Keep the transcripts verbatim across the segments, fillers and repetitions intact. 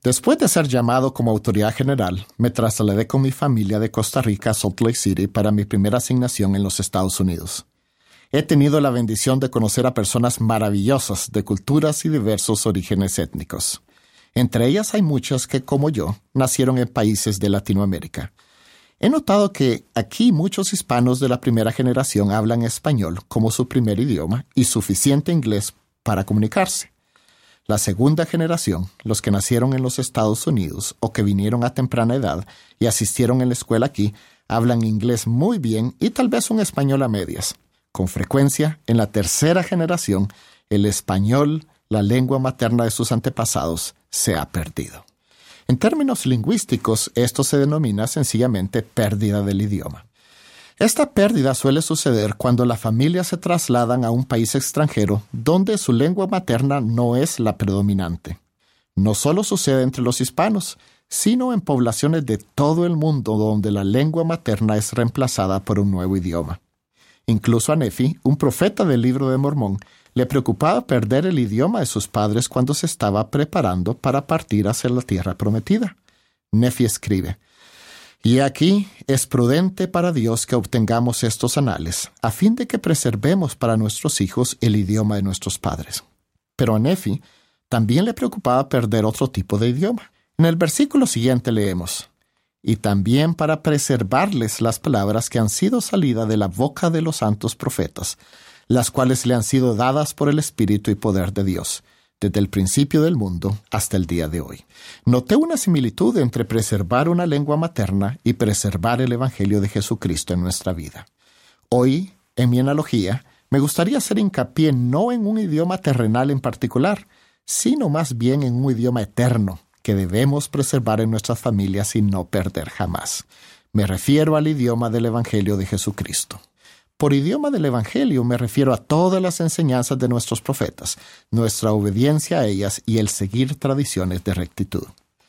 Después de ser llamado como autoridad general, me trasladé con mi familia de Costa Rica a Salt Lake City para mi primera asignación en los Estados Unidos. He tenido la bendición de conocer a personas maravillosas de culturas y diversos orígenes étnicos. Entre ellas hay muchas que, como yo, nacieron en países de Latinoamérica. He notado que aquí muchos hispanos de la primera generación hablan español como su primer idioma y suficiente inglés para comunicarse. La segunda generación, los que nacieron en los Estados Unidos o que vinieron a temprana edad y asistieron en la escuela aquí, hablan inglés muy bien y tal vez un español a medias. Con frecuencia, en la tercera generación, el español, la lengua materna de sus antepasados, se ha perdido. En términos lingüísticos, esto se denomina sencillamente pérdida del idioma. Esta pérdida suele suceder cuando las familias se trasladan a un país extranjero donde su lengua materna no es la predominante. No solo sucede entre los hispanos, sino en poblaciones de todo el mundo donde la lengua materna es reemplazada por un nuevo idioma. Incluso a Nefi, un profeta del Libro de Mormón, le preocupaba perder el idioma de sus padres cuando se estaba preparando para partir hacia la tierra prometida. Nefi escribe: «Y aquí es prudente para Dios que obtengamos estos anales, a fin de que preservemos para nuestros hijos el idioma de nuestros padres». Pero a Nefi también le preocupaba perder otro tipo de idioma. En el versículo siguiente leemos: «Y también para preservarles las palabras que han sido salidas de la boca de los santos profetas, las cuales le han sido dadas por el Espíritu y poder de Dios, desde el principio del mundo hasta el día de hoy». Noté una similitud entre preservar una lengua materna y preservar el Evangelio de Jesucristo en nuestra vida. Hoy, en mi analogía, me gustaría hacer hincapié no en un idioma terrenal en particular, sino más bien en un idioma eterno que debemos preservar en nuestras familias y no perder jamás. Me refiero al idioma del Evangelio de Jesucristo. Por idioma del Evangelio me refiero a todas las enseñanzas de nuestros profetas, nuestra obediencia a ellas y el seguir tradiciones de rectitud.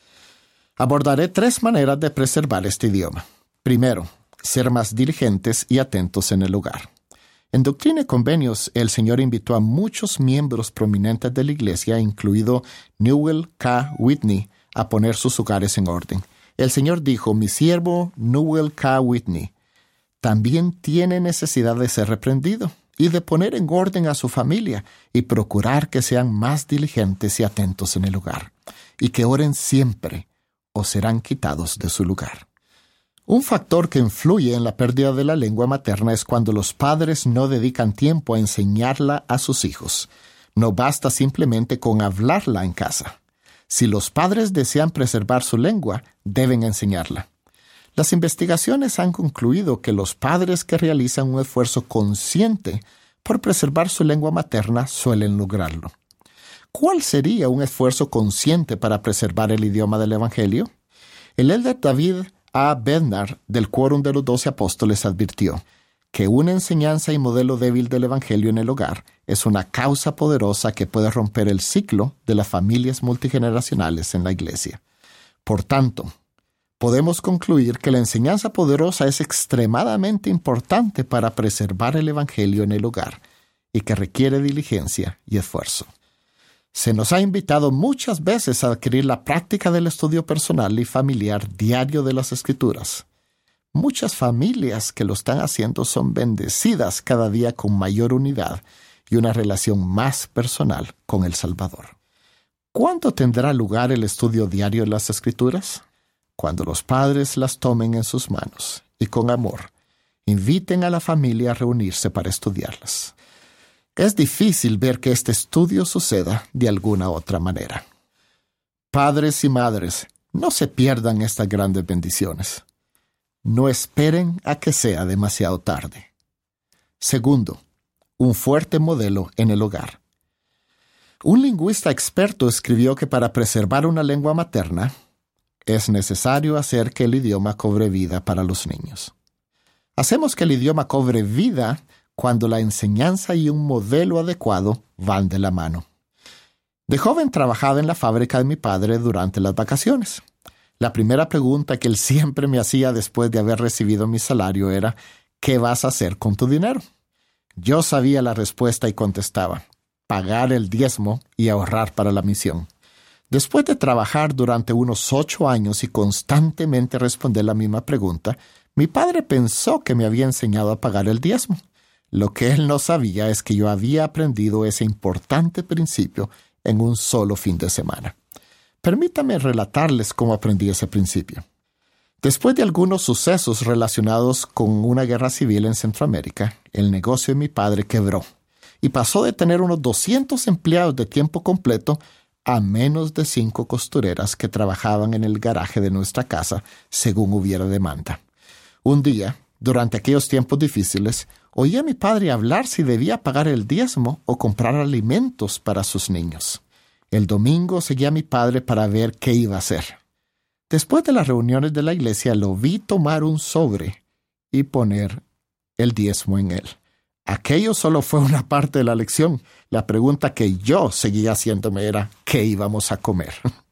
Abordaré tres maneras de preservar este idioma. Primero, ser más diligentes y atentos en el hogar. En Doctrina y Convenios, el Señor invitó a muchos miembros prominentes de la Iglesia, incluido Newell K. Whitney, a poner sus hogares en orden. El Señor dijo: «Mi siervo Newell K. Whitney también tiene necesidad de ser reprendido y de poner en orden a su familia y procurar que sean más diligentes y atentos en el hogar, y que oren siempre o serán quitados de su lugar». Un factor que influye en la pérdida de la lengua materna es cuando los padres no dedican tiempo a enseñarla a sus hijos. No basta simplemente con hablarla en casa. Si los padres desean preservar su lengua, deben enseñarla. Las investigaciones han concluido que los padres que realizan un esfuerzo consciente por preservar su lengua materna suelen lograrlo. ¿Cuál sería un esfuerzo consciente para preservar el idioma del Evangelio? El elder David A. Bednar, del Quórum de los Doce Apóstoles, advirtió que una enseñanza y modelo débil del Evangelio en el hogar es una causa poderosa que puede romper el ciclo de las familias multigeneracionales en la Iglesia. Por tanto, podemos concluir que la enseñanza poderosa es extremadamente importante para preservar el Evangelio en el hogar y que requiere diligencia y esfuerzo. Se nos ha invitado muchas veces a adquirir la práctica del estudio personal y familiar diario de las Escrituras. Muchas familias que lo están haciendo son bendecidas cada día con mayor unidad y una relación más personal con el Salvador. ¿Cuándo tendrá lugar el estudio diario de las Escrituras? Cuando los padres las tomen en sus manos y con amor inviten a la familia a reunirse para estudiarlas. Es difícil ver que este estudio suceda de alguna otra manera. Padres y madres, no se pierdan estas grandes bendiciones. No esperen a que sea demasiado tarde. Segundo, un fuerte modelo en el hogar. Un lingüista experto escribió que para preservar una lengua materna, es necesario hacer que el idioma cobre vida para los niños. Hacemos que el idioma cobre vida cuando la enseñanza y un modelo adecuado van de la mano. De joven trabajaba en la fábrica de mi padre durante las vacaciones. La primera pregunta que él siempre me hacía después de haber recibido mi salario era: ¿qué vas a hacer con tu dinero? Yo sabía la respuesta y contestaba: pagar el diezmo y ahorrar para la misión. Después de trabajar durante unos ocho años y constantemente responder la misma pregunta, mi padre pensó que me había enseñado a pagar el diezmo. Lo que él no sabía es que yo había aprendido ese importante principio en un solo fin de semana. Permítame relatarles cómo aprendí ese principio. Después de algunos sucesos relacionados con una guerra civil en Centroamérica, el negocio de mi padre quebró y pasó de tener unos doscientos empleados de tiempo completo a menos de cinco costureras que trabajaban en el garaje de nuestra casa según hubiera demanda. Un día, durante aquellos tiempos difíciles, oí a mi padre hablar si debía pagar el diezmo o comprar alimentos para sus niños. El domingo seguí a mi padre para ver qué iba a hacer. Después de las reuniones de la iglesia, lo vi tomar un sobre y poner el diezmo en él. Aquello solo fue una parte de la lección. La pregunta que yo seguía haciéndome era ¿qué íbamos a comer?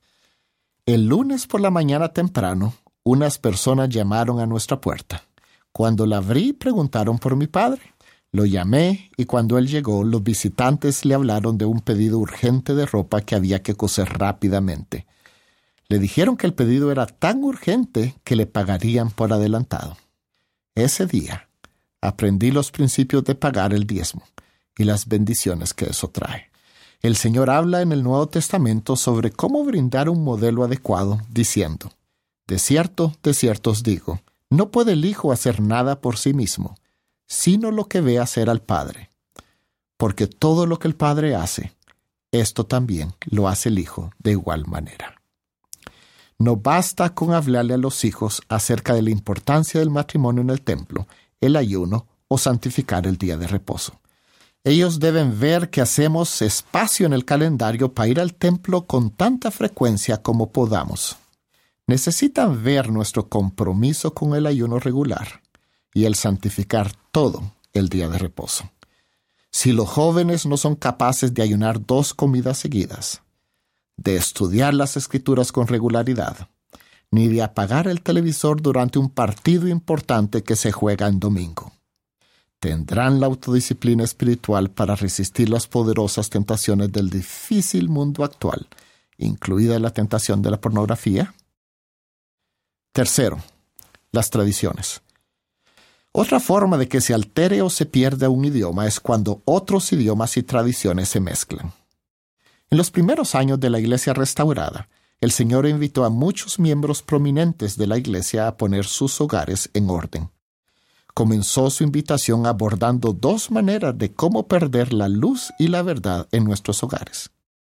El lunes por la mañana temprano, unas personas llamaron a nuestra puerta. Cuando la abrí, preguntaron por mi padre. Lo llamé y cuando él llegó, los visitantes le hablaron de un pedido urgente de ropa que había que coser rápidamente. Le dijeron que el pedido era tan urgente que le pagarían por adelantado. Ese día, aprendí los principios de pagar el diezmo y las bendiciones que eso trae. El Señor habla en el Nuevo Testamento sobre cómo brindar un modelo adecuado, diciendo, «De cierto, de cierto os digo, no puede el Hijo hacer nada por sí mismo, sino lo que ve hacer al Padre. Porque todo lo que el Padre hace, esto también lo hace el Hijo de igual manera». No basta con hablarle a los hijos acerca de la importancia del matrimonio en el templo, el ayuno o santificar el día de reposo. Ellos deben ver que hacemos espacio en el calendario para ir al templo con tanta frecuencia como podamos. Necesitan ver nuestro compromiso con el ayuno regular y el santificar todo el día de reposo. Si los jóvenes no son capaces de ayunar dos comidas seguidas, de estudiar las Escrituras con regularidad, ni de apagar el televisor durante un partido importante que se juega en domingo, tendrán la autodisciplina espiritual para resistir las poderosas tentaciones del difícil mundo actual, incluida la tentación de la pornografía. Tercero, las tradiciones. Otra forma de que se altere o se pierda un idioma es cuando otros idiomas y tradiciones se mezclan. En los primeros años de la Iglesia restaurada, el Señor invitó a muchos miembros prominentes de la Iglesia a poner sus hogares en orden. Comenzó su invitación abordando dos maneras de cómo perder la luz y la verdad en nuestros hogares.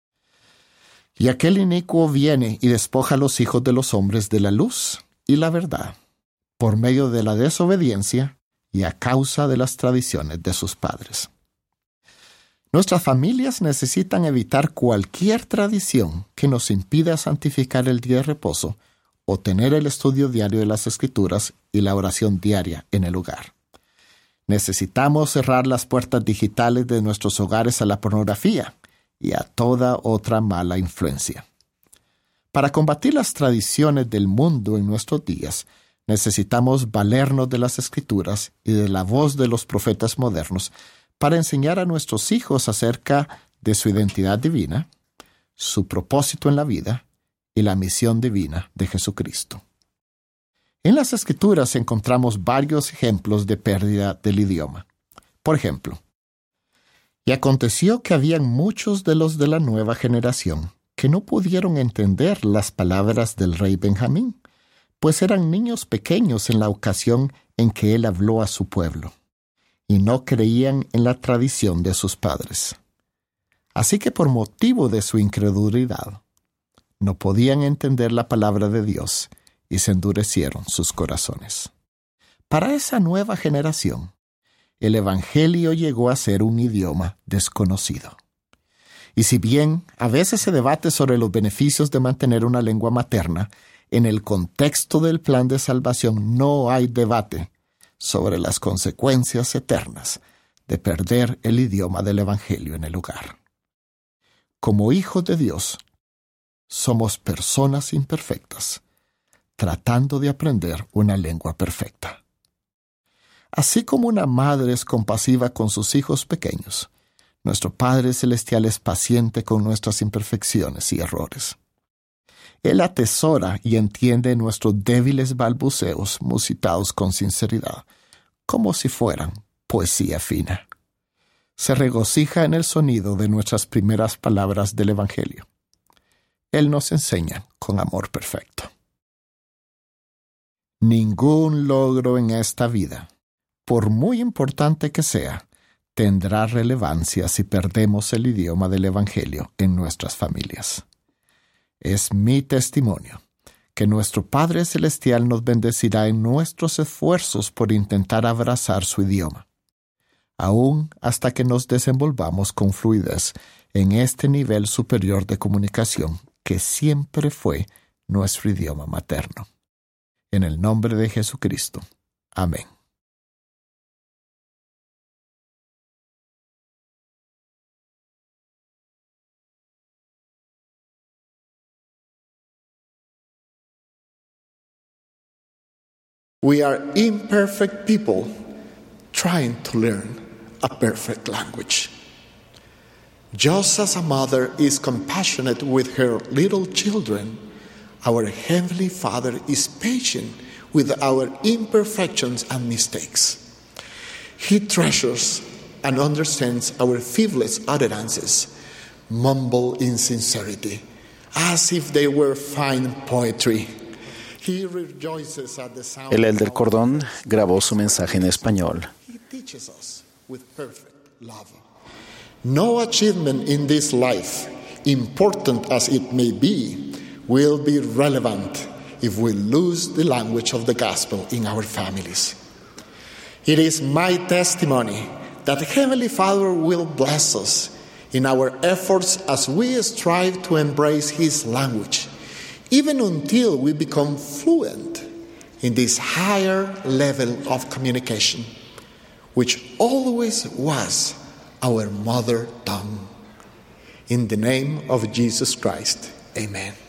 Y aquel inicuo viene y despoja a los hijos de los hombres de la luz y la verdad, por medio de la desobediencia y a causa de las tradiciones de sus padres. Nuestras familias necesitan evitar cualquier tradición que nos impida santificar el día de reposo o tener el estudio diario de las Escrituras y la oración diaria en el hogar. Necesitamos cerrar las puertas digitales de nuestros hogares a la pornografía y a toda otra mala influencia. Para combatir las tradiciones del mundo en nuestros días, necesitamos valernos de las Escrituras y de la voz de los profetas modernos para enseñar a nuestros hijos acerca de su identidad divina, su propósito en la vida y la misión divina de Jesucristo. En las Escrituras encontramos varios ejemplos de pérdida del idioma. Por ejemplo, y aconteció que habían muchos de los de la nueva generación que no pudieron entender las palabras del rey Benjamín, pues eran niños pequeños en la ocasión en que él habló a su pueblo, y no creían en la tradición de sus padres. Así que por motivo de su incredulidad, no podían entender la palabra de Dios y se endurecieron sus corazones. Para esa nueva generación, el Evangelio llegó a ser un idioma desconocido. Y si bien a veces se debate sobre los beneficios de mantener una lengua materna, en el contexto del plan de salvación no hay debate sobre las consecuencias eternas de perder el idioma del Evangelio en el hogar. Como hijos de Dios, somos personas imperfectas, tratando de aprender una lengua perfecta. Así como una madre es compasiva con sus hijos pequeños, nuestro Padre Celestial es paciente con nuestras imperfecciones y errores. Él atesora y entiende nuestros débiles balbuceos musitados con sinceridad, como si fueran poesía fina. Se regocija en el sonido de nuestras primeras palabras del Evangelio. Él nos enseña con amor perfecto. Ningún logro en esta vida, por muy importante que sea, tendrá relevancia si perdemos el idioma del Evangelio en nuestras familias. Es mi testimonio que nuestro Padre Celestial nos bendecirá en nuestros esfuerzos por intentar abrazar su idioma, aún hasta que nos desenvolvamos con fluidez en este nivel superior de comunicación que siempre fue nuestro idioma materno. En el nombre de Jesucristo. Amén. We are imperfect people trying to learn a perfect language. Just as a mother is compassionate with her little children, our Heavenly Father is patient with our imperfections and mistakes. He treasures and understands our feeblest utterances, mumbled in sincerity, as if they were fine poetry. El Elder Cordón grabó su mensaje en español. No achievement in this life, important as it may be, will be relevant if we lose the language of the gospel in our families. It is my testimony that the Heavenly Father will bless us in our efforts as we strive to embrace His language, even until we become fluent in this higher level of communication, which always was our mother tongue. In the name of Jesus Christ, amen.